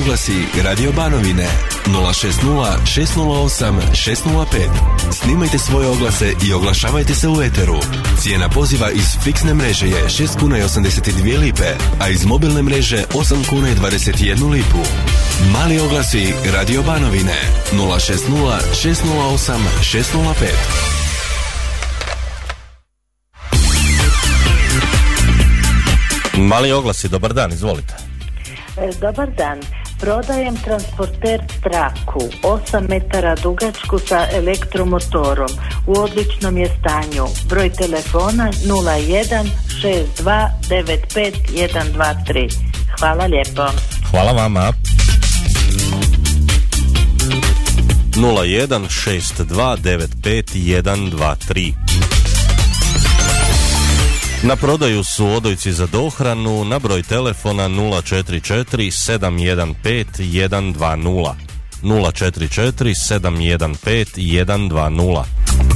oglasi Radio Banovine 060 608 605. Snimajte svoje oglase i oglašavajte se u eteru. Cijena poziva iz fiksne mreže je 6 kuna i 82 lipe, a iz mobilne mreže 8 kuna i 21 lipu. Mali oglasi Radio Banovine 060 608 605. Mali oglasi, dobar dan, izvolite. Dobar dan, prodajem transporter Traku, 8 metara dugačku sa elektromotorom, u odličnom je stanju. Broj telefona 01 62 95 123. Hvala lijepo. Hvala vama. 01 62 95 123. Na prodaju su odojci za dohranu na broj telefona 044 715 120. 044 715 120.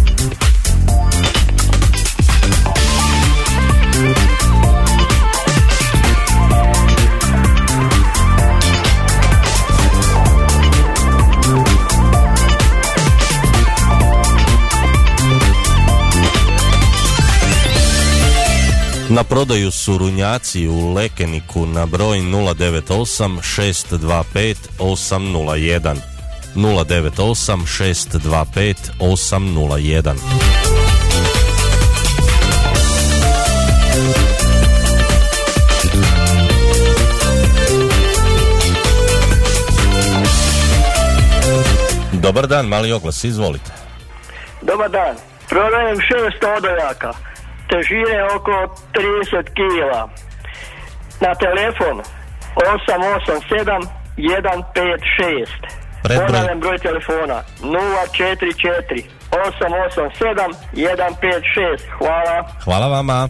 Na prodaju su runjaci u Lekeniku na broj 098 625 801. 098 625 801. Dobar dan, mali oglas, izvolite. Dobar dan, prodajem 600 odojaka, težine oko 30 kila. Na telefon 887 156. Ponavljam broj telefona 044 887 156. Hvala. Hvala vama.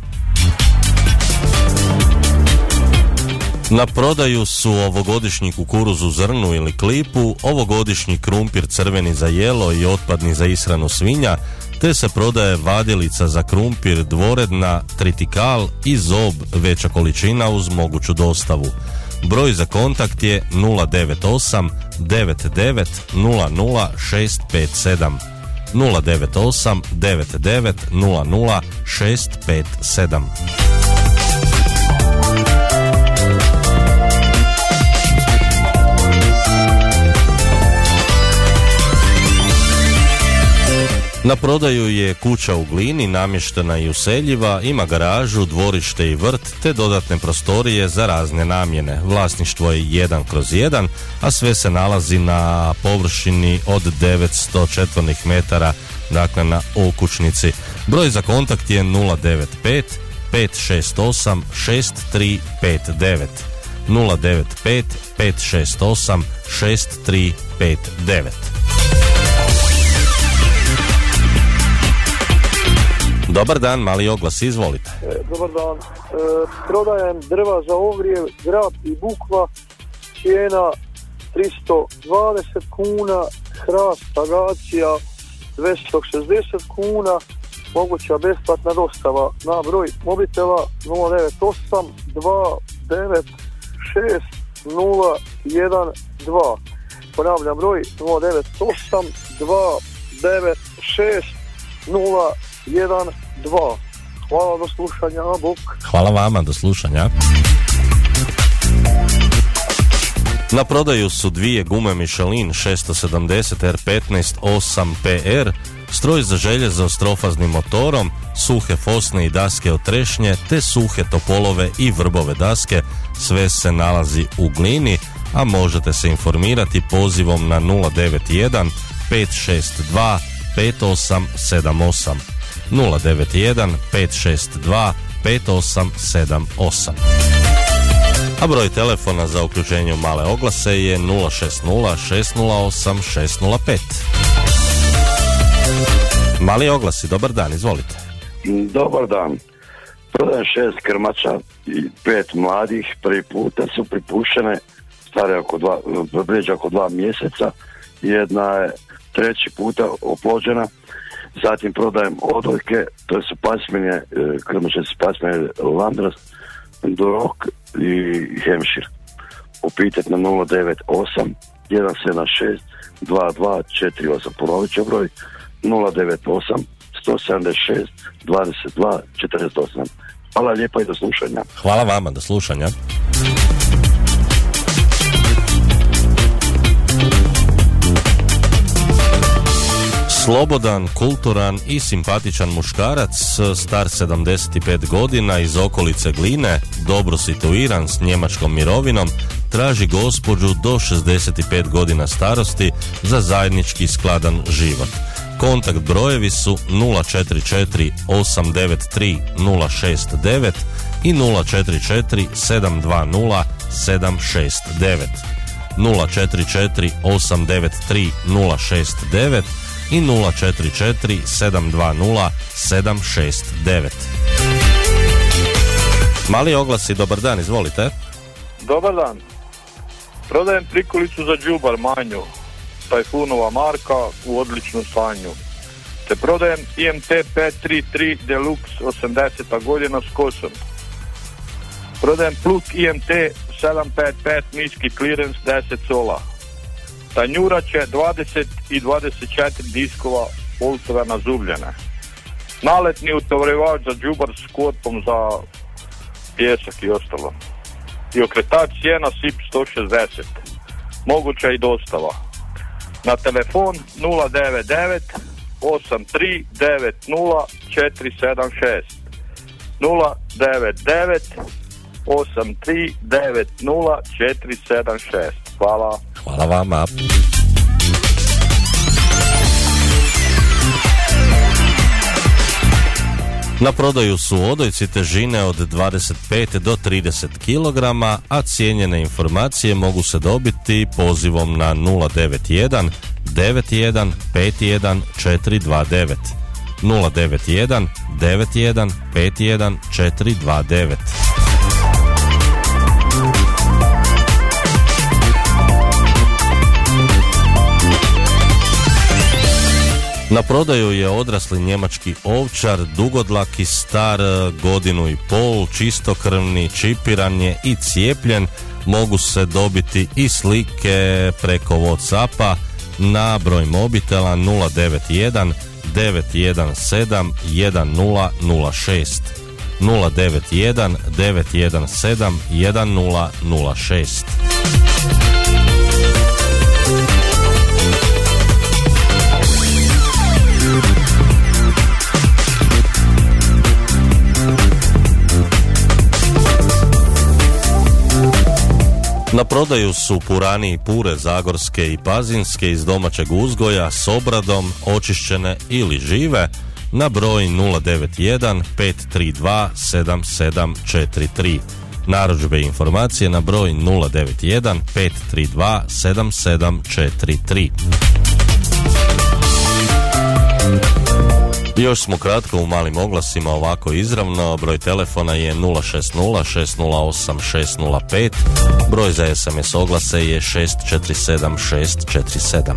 Na prodaju su ovogodišnji kukuruz u zrnu ili klipu, ovogodišnji krumpir crveni za jelo i otpadni za ishranu svinja, te se prodaje vadilica za krumpir dvoredna, tritikal i zob veća količina uz moguću dostavu. Broj za kontakt je 098 99 00 657. 098 99 00 657. Na prodaju je kuća u Glini, namještena i useljiva, ima garažu, dvorište i vrt, te dodatne prostorije za razne namjene. Vlasništvo je 1/1, a sve se nalazi na površini od 900 četvornih metara, dakle na okućnici. Broj za kontakt je 095 568 6359. 095 568 6359. Dobar dan, mali oglas, izvolite. Dobar dan. Prodajem drva za ogrjev, grab i bukva, cijena 320 kuna, hrast agacija 260 kuna, moguća besplatna dostava na broj mobitela 098 296 012. Ponavljam broj 098 296 012. Hvala, do slušanja, bok. Hvala vama, do slušanja. Na prodaju su dvije gume Michelin 670 R15 8 PR, stroj za željezo s trofaznim motorom, suhe fosne i daske od trešnje, te suhe topolove i vrbove daske. Sve se nalazi u Glini, a možete se informirati pozivom na 091 562 5878. 091 562 5878. A broj telefona za uključenje u male oglase je 060 608 605. Mali oglasi, dobar dan, izvolite. Dobar dan. Prodajem 6 krmača i 5 mladih, prvi puta su pripuštene, stare oko 2 mjeseca, jedna je treći puta oplođena. Zatim prodajem odojke, to su pasmine, krmače su pasmine Landras, Dorok i Hemšir. upitati na 098 176 2248. Ponovit ću broj 098 176 22 48. Hvala lijepa i do slušanja. Hvala vama, do slušanja. Slobodan, kulturan i simpatičan muškarac, star 75 godina, iz okolice Gline, dobro situiran, s njemačkom mirovinom, traži gospođu do 65 godina starosti za zajednički skladan život. Kontakt brojevi su 044 893 069 i 044 720 769. 044 893 069 i 044 720 769. Mali oglasi, dobar dan, izvolite. Dobar dan. Prodajem prikolicu za đubar manju, Tajfunova marka, u odličnom stanju. Te prodajem IMT 533 Deluxe 80. godina s kosom. Prodajem plug IMT 755 niski clearance 10 sola. Tanjurače 20 i 24 diskova Voltova nazubljene. Naletni utovarivač za đubar s korpom za pjesak i ostalo. I okretač sjena SIP 160. Moguća i dostava. Na telefon 099 83 90 476. 099 83 90 476. Hvala. Hvala vama. Na prodaju su odojci težine od 25 do 30 kg, a cijenjene informacije mogu se dobiti pozivom na 091 91 51 429. 091 91 51 429. Na prodaju je odrasli njemački ovčar, dugodlaki, star 1,5 godinu, čistokrvni, čipiran je i cijepljen. Mogu se dobiti i slike preko WhatsAppa na broj mobitela 091 917 1006. 091 917 1006. Na prodaju su purani i pure zagorske i pazinske iz domaćeg uzgoja s obradom, očišćene ili žive, na broj 091 532 7743. Narudžbe i informacije na broj 091 532 7743. Još smo kratko u malim oglasima, ovako izravno. Broj telefona je 060 608 605. Broj za SMS oglase je 647 647.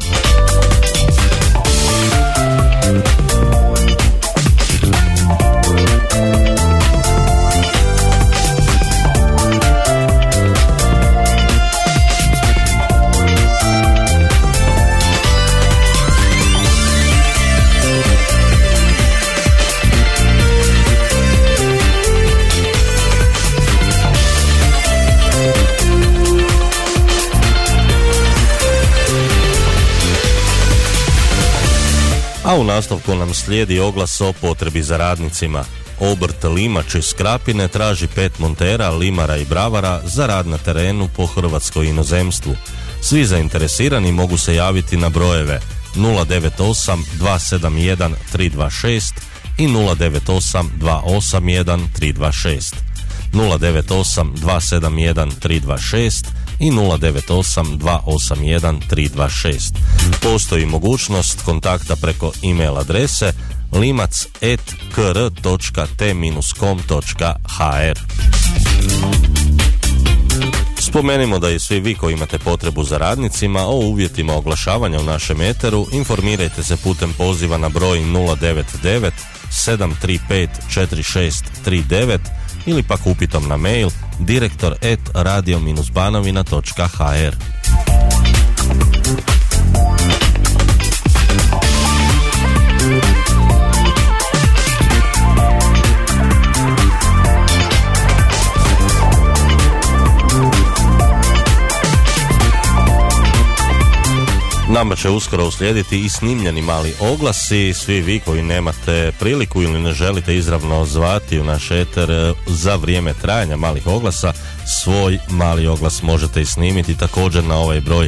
A u nastavku nam slijedi oglas o potrebi za radnicima. Obrt Limač iz Krapine traži 5 montera, limara i bravara za rad na terenu po Hrvatskoj i inozemstvu. Svi zainteresirani mogu se javiti na brojeve 098 271 326 i 098 281 326. 098 271 326 i 098 281 326. Postoji mogućnost kontakta preko e-mail adrese limac@kr.t-com.hr. Spomenimo da i svi vi koji imate potrebu za radnicima o uvjetima oglašavanja u našem eteru informirajte se putem poziva na broj 099 735 4639 ili pak upitom na mail direktor@radio-banovina.hr. Nama će uskoro uslijediti i snimljeni mali oglasi. Svi vi koji nemate priliku ili ne želite izravno zvati u naš eter za vrijeme trajanja malih oglasa, svoj mali oglas možete i snimiti također na ovaj broj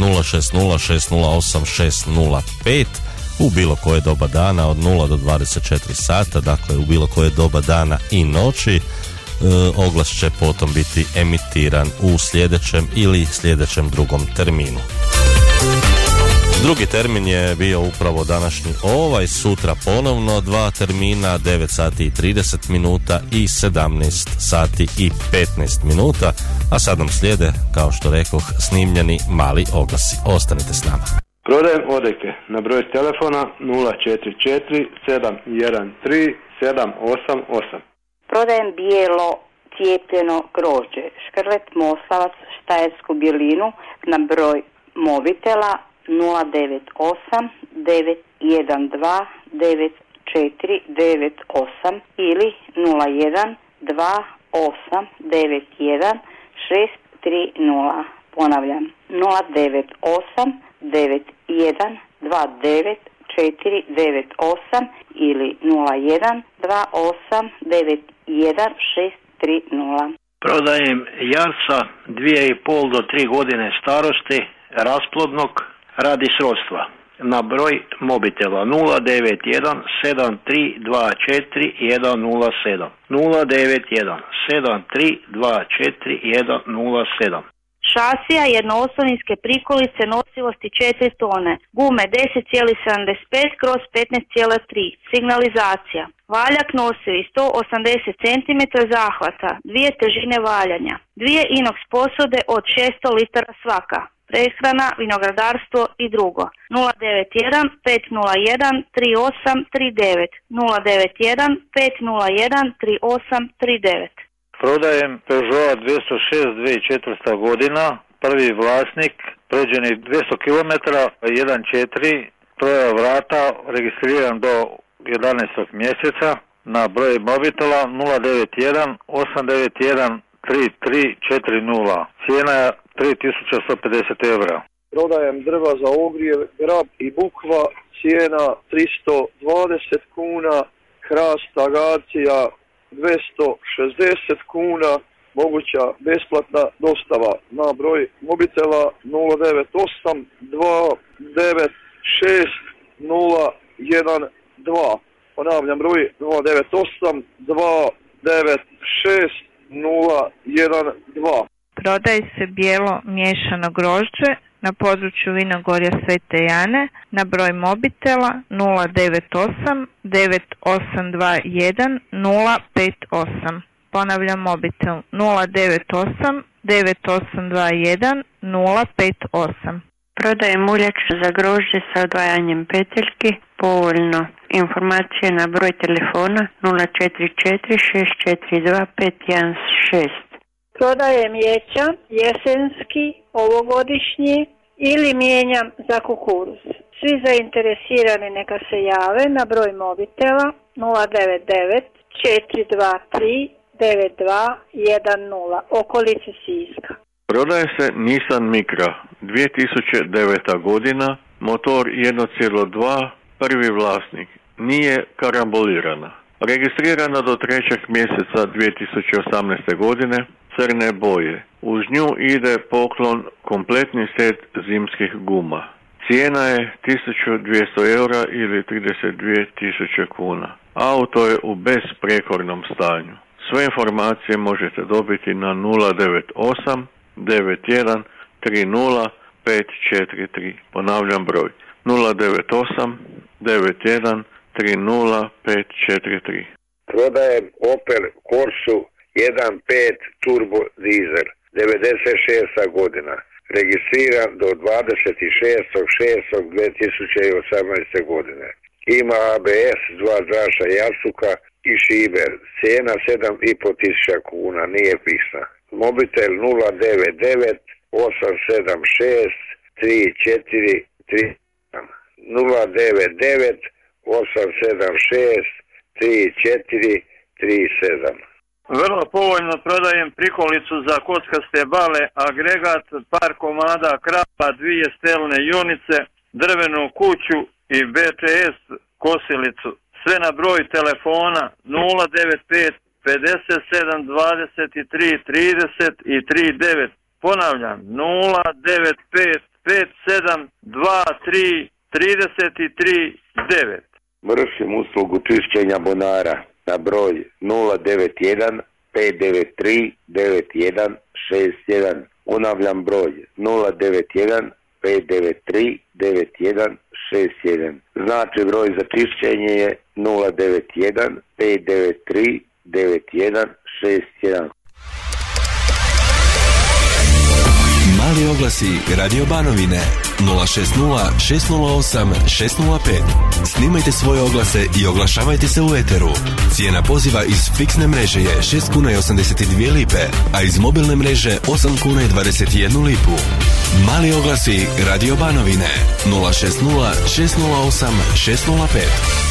060608605 u bilo koje doba dana od 0 do 24 sata, dakle u bilo koje doba dana i noći. Oglas će potom biti emitiran u sljedećem ili sljedećem drugom terminu. Drugi termin je bio upravo današnji sutra ponovno 2 termina, 9 sati i 30 minuta i 17 sati i 15 minuta, a sad nam slijede, kao što rekoh, snimljeni mali oglasi. Ostanite s nama. Prodajem odeke na broj telefona 044 713 788. Prodajem bijelo cijepljeno grožđe, škrlet, moslavac, štajersku bjelinu na broj mobitela 098 912 9498 ili 01 28 91 630. Ponavljam, 098 91 29 498 ili 01 28 91 630. Prodajem jarca 2,5 do 3 godine starosti, rasplodnog, radi srodstva. Na broj mobitela 091 7324 107 091 7324 107. Šasija jednoosovinske prikolice nosivosti 4 tone, gume 10,75 kroz 15,3, signalizacija. Valjak nosivi 180 cm zahvata, 2 težine valjanja, 2 inox posode od 600 litara svaka. Prehrana, vinogradarstvo i drugo. 091 501 3839 091 501 3839. Prodajem Peugeot 206 2004. godina, prvi vlasnik, pređeni 200 km, 1.4, troja vrata, registriran do 11. mjeseca, na broj mobitela 091 891 3340. Cijena je 3150 eura. Prodajem drva za ogrijev, grab i bukva, cijena 320 kuna, hrast, agacija 260 kuna, moguća besplatna dostava na broj mobitela 098 296 012. Ponavljam broj 098 296 012. Prodaje se bijelo miješano grožđe na području Vinogorja Svete Jane na broj mobitela 098 9821 058. Ponavljam mobitel 098 9821 058. Prodaje muljač za grožđe sa odvajanjem peteljki povoljno. Informacije na broj telefona 044 642 516. Prodajem ječam, jesenski, ovogodišnji ili mijenjam za kukuruz. Svi zainteresirani neka se jave na broj mobitela 099 423 9210, okolice Siska. Prodaje se Nissan Micra 2009. godina, motor 1.2, prvi vlasnik, nije karambolirana. Registrirana do 3. mjeseca 2018. godine, crne boje. Uz nju ide poklon kompletni set zimskih guma. Cijena je 1200 eura ili 32.000 kuna. Auto je u besprijekornom stanju. Sve informacije možete dobiti na 098 91 30 543. Ponavljam broj 098 91 30 543. Prodajem Opel Corsu 1.5 turbo dizel, 96. godina, registriran do 26.6.2018. godine. ima ABS, 2 džaša jasuka i šiber. Cijena 7.500 kuna, nije fiksna. Mobitel 099 876 3437. 099 876 3437. Vrlo povoljno prodajem prikolicu za kockaste bale, agregat, par komada krapa, 2 stelne junice, drvenu kuću i BTS kosilicu. Sve na broj telefona 095 57 23 30 i 39. Ponavljam, 095 57 23 33 9. Vršim uslugu čišćenja bunara na broj 091 593 9161. Ponavljam broj 091 593 9161. Znači broj za čišćenje je 091 593 9161. Mali oglasi Radio Banovine 060 608 605. Snimajte svoje oglase i oglašavajte se u eteru. Cijena poziva iz fiksne mreže je 6 kuna i 82 lipe, a iz mobilne mreže 8 kuna i 21 lipu. Mali oglasi Radio Banovine 060 608 605.